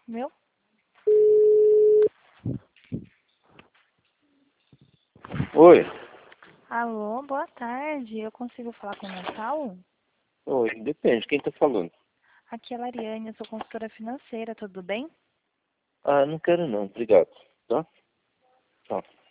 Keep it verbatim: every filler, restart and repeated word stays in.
Meu? Oi. Alô, boa tarde. Eu consigo falar com o Natal? Oi, depende, quem tá falando? Aqui é a Lariane, eu sou consultora financeira, tudo bem? Ah, não quero não, obrigado, tá? Tchau.